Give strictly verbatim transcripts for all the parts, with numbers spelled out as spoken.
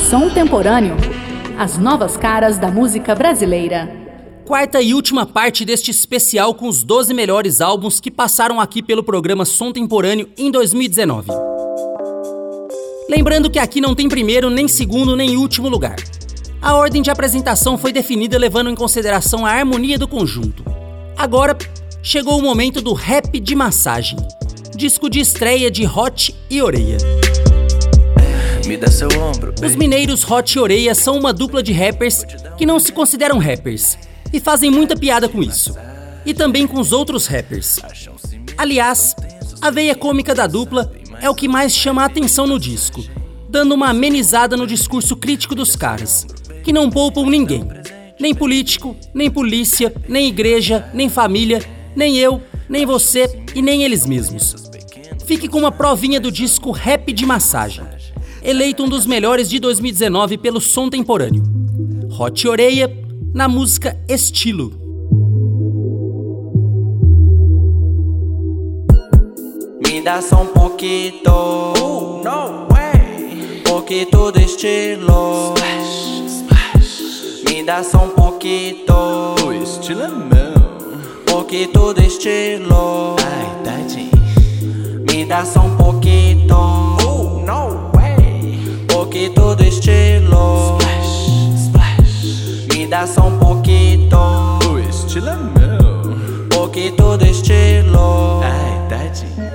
Som Temporâneo, as novas caras da música brasileira. Quarta e última parte deste especial com os doze melhores álbuns que passaram aqui pelo programa Som Temporâneo em dois mil e dezenove. Lembrando que aqui não tem primeiro, nem segundo, nem último lugar. A ordem de apresentação foi definida levando em consideração a harmonia do conjunto. Agora, chegou o momento do Rap de Massagem, disco de estreia de Hot e Oreia. Me dá seu ombro, baby. Os mineiros Hot e Oreia são uma dupla de rappers que não se consideram rappers e fazem muita piada com isso, e também com os outros rappers. Aliás, a veia cômica da dupla é o que mais chama a atenção no disco, dando uma amenizada no discurso crítico dos caras, que não poupam ninguém, nem político, nem polícia, nem igreja, nem família, nem eu, nem você e nem eles mesmos. Fique com uma provinha do disco Rap de Massagem, eleito um dos melhores de dois mil e dezenove pelo Som Temporâneo. Hot e Oreia, na música Estilo. Me dá só um pouquito, uh, no way. Pouquito de estilo. Splash, splash. Me dá só um pouquito, o estilo é meu. Pouquito de estilo. Ai, tadinho. Me dá só um pouquito, uh, no way. Pouquito de estilo. Splash, splash. Me dá só um pouquito, o estilo é meu. Pouquito de estilo. Ai, tadinho.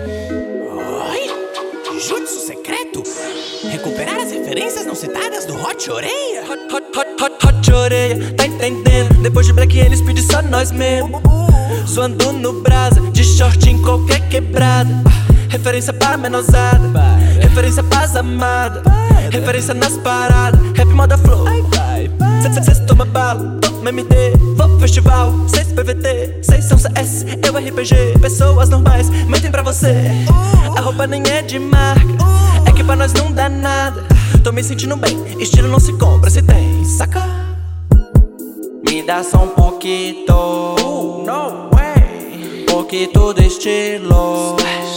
Oi? Jutsu secreto? Recuperar as referências não citadas do Hot e Oreia? Hot, hot, hot, hot, hot Oreia, tá entendendo? Depois de Black eles pedem só nós mesmo. Zoando no brasa, de short em qualquer quebrada. Referência pra menosada, referência pras amadas, referência nas paradas, rap moda flow. Cês toma bala, toma M D, vou festival, cês P V T, cês são C S, eu R P G. Pessoas normais mentem pra você, a roupa nem é de marca, é que pra nós não dá nada. Tô me sentindo bem, estilo não se compra, se tem, saca? Me dá só um pouquito, uh, no way. Pouquito de estilo.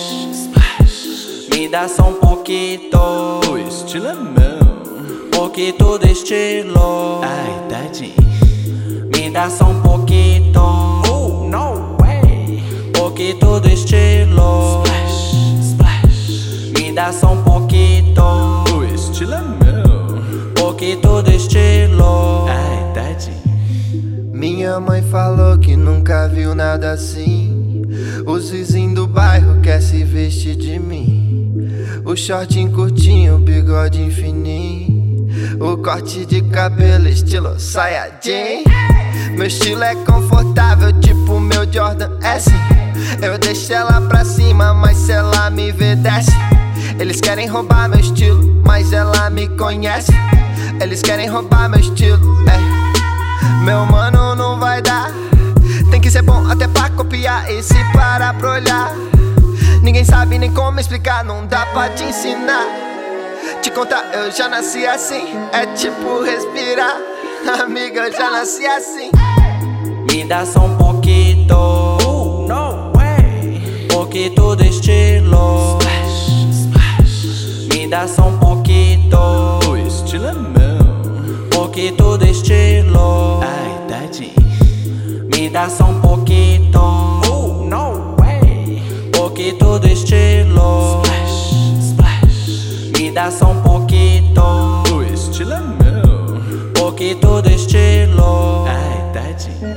Me dá só um pouquito, o estilo é meu. Pouquito de estilo. Ai, tadinho. Me dá só um pouquito, uh, no way. Pouquito de estilo. Splash, splash. Me dá só um pouquito, o estilo é meu. Pouquito de estilo. Ai, tadinho. Minha mãe falou que nunca viu nada assim. Os vizinhos do bairro quer se vestir de mim. O shortinho curtinho, o bigode fininho, o corte de cabelo estilo Saiyajin. Meu estilo é confortável, tipo meu Jordan S. Eu deixo ela pra cima, mas se ela me vê desce. Eles querem roubar meu estilo, mas ela me conhece. Eles querem roubar meu estilo, é. Meu mano não vai dar. Tem que ser bom até pra copiar e se parar pra olhar. Ninguém sabe nem como explicar, não dá pra te ensinar. Te contar, eu já nasci assim, é tipo respirar. Amiga, eu já nasci assim. Me dá só um pouquito, uh, no way. Pouquito de estilo. Splash, splash. Me dá só um pouquito, o estilo é meu. Pouquito de estilo. Ai, tadinho. Me dá só um pouquito, uh, no way. Pouquito de estilo. Splash, splash. Me dá só um pouquito, o estilo é meu. Pouquito de estilo. Ai, tadinho.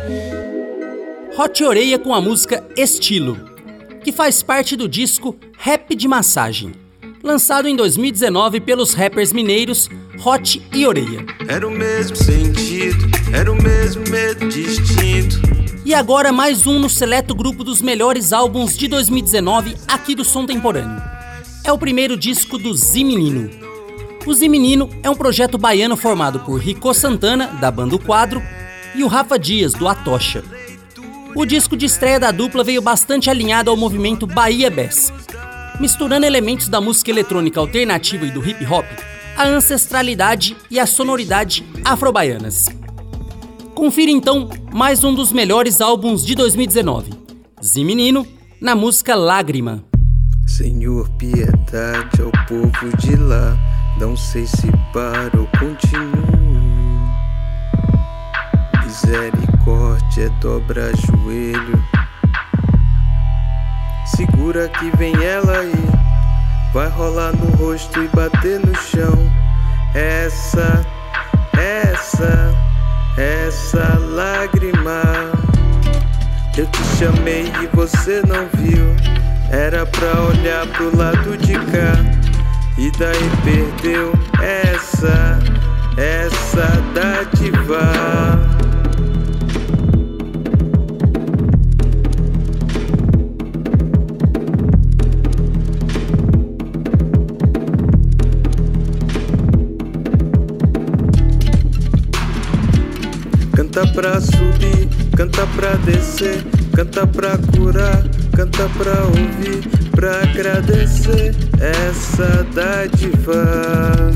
Hot e Oreia com a música Estilo, que faz parte do disco Rap de Massagem, lançado em dois mil e dezenove pelos rappers mineiros Hot e Oreia. Era o mesmo sentido, era o mesmo medo distinto. E agora mais um no seleto grupo dos melhores álbuns de dois mil e dezenove aqui do Som Temporâneo. É o primeiro disco do Zi Menino. O Zi Menino é um projeto baiano formado por Rico Santana, da banda O Quadro, e o Rafa Dias, do Atocha. O disco de estreia da dupla veio bastante alinhado ao movimento Bahia Bass, misturando elementos da música eletrônica alternativa e do hip hop, a ancestralidade e a sonoridade afro-baianas. Confira então mais um dos melhores álbuns de dois mil e dezenove, Zi Menino, na música Lágrima. Senhor, piedade ao povo de lá, Não sei se paro ou continuo. Misericórdia, dobra joelho. Segura que vem ela aí. Vai rolar no rosto e bater no chão. Essa, essa, essa lágrima. Eu te chamei e você não viu. Era pra olhar pro lado de cá. E daí perdeu essa, essa dádiva. Canta pra subir, canta pra descer, canta pra curar, canta pra ouvir, pra agradecer essa dádiva.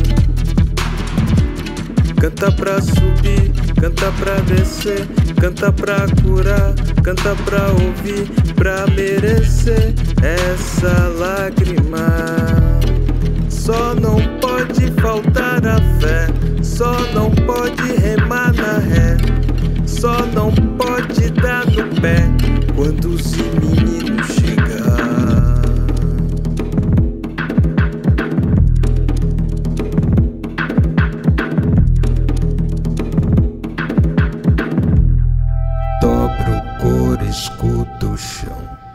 Canta pra subir, canta pra descer, canta pra curar, canta pra ouvir, pra merecer essa lágrima. Só não pode faltar a fé, só não pode remar na ré, só não pode dar no pé quando os meninos chegar. Dobra o couro, escuta o chão.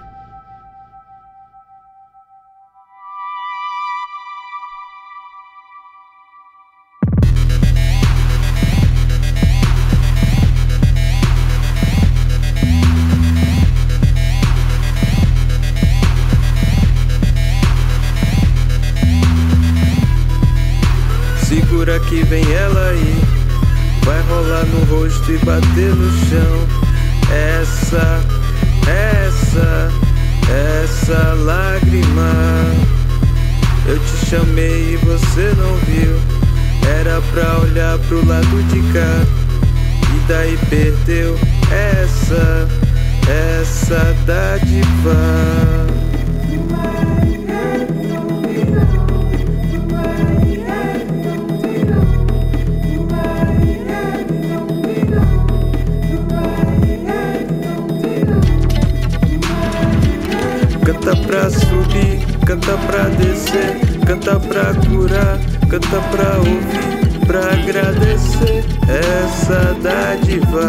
Segura que vem ela aí. Vai rolar no rosto e bater no chão. Essa, essa, essa lágrima. Eu te chamei e você não viu. Era pra olhar pro lado de cá. E daí perdeu essa, essa dádiva. Canta pra subir, canta pra descer, canta pra curar, canta pra ouvir, pra agradecer essa dádiva.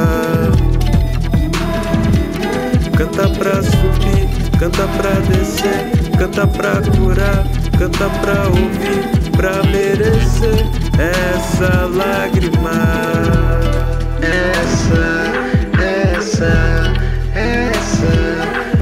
Canta pra subir, canta pra descer, canta pra curar, canta pra ouvir, pra merecer essa lágrima. Essa, essa, essa.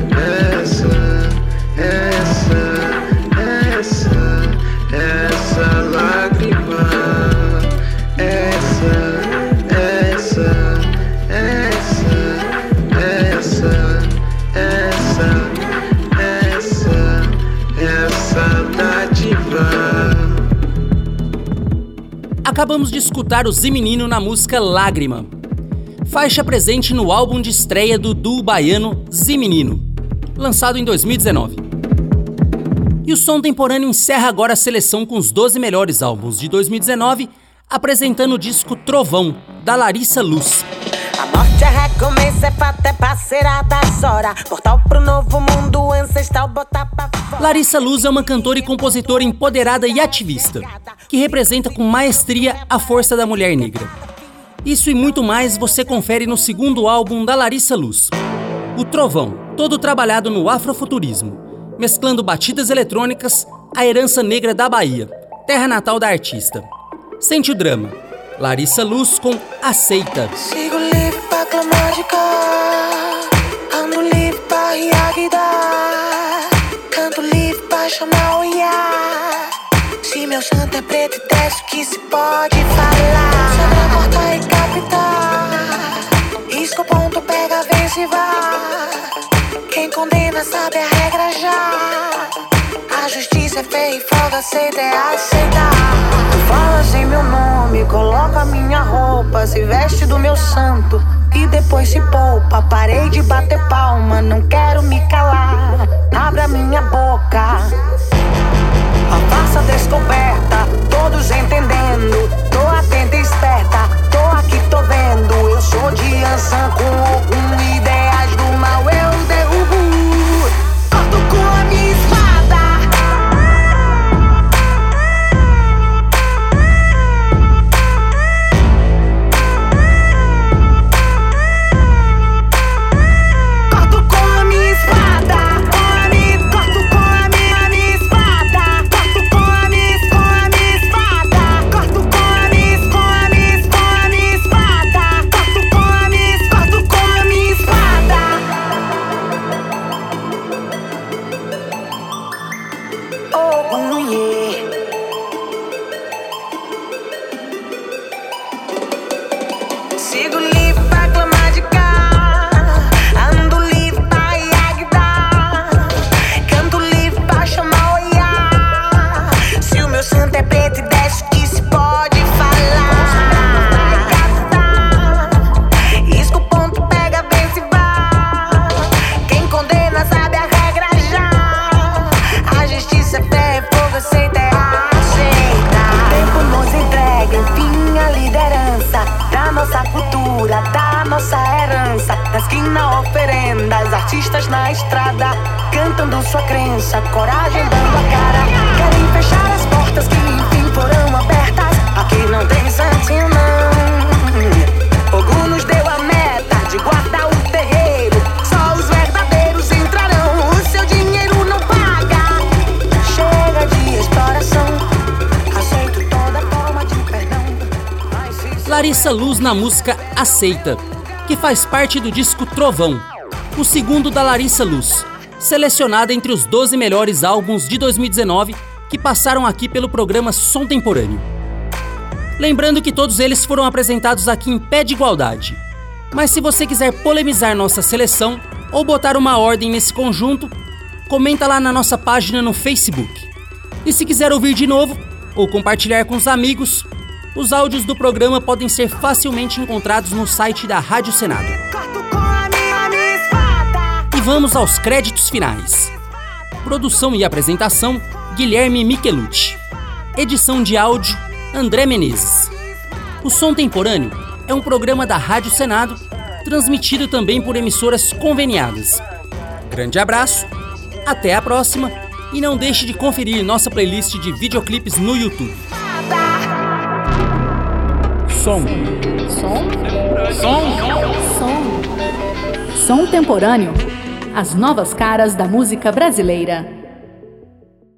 Acabamos de escutar o Zimenino na música Lágrima, faixa presente no álbum de estreia do duo baiano Zimenino, lançado em dois mil e dezenove. E o Som Temporâneo encerra agora a seleção com os doze melhores álbuns de dois mil e dezenove, apresentando o disco Trovão, da Larissa Luz. A morte é recomeço, é fato, é parceira das horas. Portal pro novo mundo, ancestral, botar pra fora. Larissa Luz é uma cantora e compositora empoderada e ativista, que representa com maestria a força da mulher negra. Isso e muito mais você confere no segundo álbum da Larissa Luz, o Trovão, todo trabalhado no afrofuturismo, mesclando batidas eletrônicas à herança negra da Bahia, terra natal da artista. Sente o drama. Larissa Luz com Aceita. Sigo livre pra mágica, ando livre pra reagidar, canto livre pra chamar o Iá. Se meu santo é preto e desce o que se pode falar, sobre a porta e captar, risca o ponto, pega, vence e vai. Quem condena sabe a regra já. A justiça é feia e folga, aceita é aceitar. Fala assim meu nome, coloca minha roupa, se veste do meu santo e depois se poupa. Parei de bater palma, não quero me calar. Abre a minha boca. A faço a descoberta, todos entendendo. Tô atenta e esperta, tô aqui, tô vendo. Eu sou de Ansan com algum ideias do mal, eu derrubo. Corto com a minha espada. Corto com a minha espada. Corto com a minha, minha espada. Corto com a minha, com a minha espada. Corto com a minha, com a minha, com a minha espada. Corto com a minha, corto com a minha espada. Oh, yeah. Sigo livre pra clamar de cá. Ando livre pra Iagdá. Canto livre pra chamar Oiá. Se o meu santo é preto e desce, que se pode falar. Isca o ponto, pega, vem se vá. Quem condena sabe a regra já. A justiça é fé, é fogo, aceita, é aceita. Tempo nos entrega, enfim, a liderança da nossa cultura, da nossa herança. Na esquina, oferendas, artistas na estrada, cantando sua crença, coragem dando a cara. Querem fechar as portas que enfim foram abertas. Aqui não tem santinho não. Ogum nos deu a meta de guardar o terreiro. Só os verdadeiros entrarão, o seu dinheiro não paga. Chega de exploração, aceito toda forma de perdão. Mas se Larissa Luz na música Aceita, que faz parte do disco Trovão, o segundo da Larissa Luz, selecionada entre os doze melhores álbuns de dois mil e dezenove que passaram aqui pelo programa Som Temporâneo. Lembrando que todos eles foram apresentados aqui em pé de igualdade. Mas se você quiser polemizar nossa seleção ou botar uma ordem nesse conjunto, comenta lá na nossa página no Facebook. E se quiser ouvir de novo ou compartilhar com os amigos, os áudios do programa podem ser facilmente encontrados no site da Rádio Senado. corto com a minha, minha espada. E vamos aos créditos finais. Produção e apresentação, Guilherme Michelucci. Edição de áudio, André Menezes. O Som Temporâneo é um programa da Rádio Senado, transmitido também por emissoras conveniadas. Grande abraço, até a próxima e não deixe de conferir nossa playlist de videoclipes no YouTube. Som. Som? Som. Som. Som Temporâneo. As novas caras da música brasileira.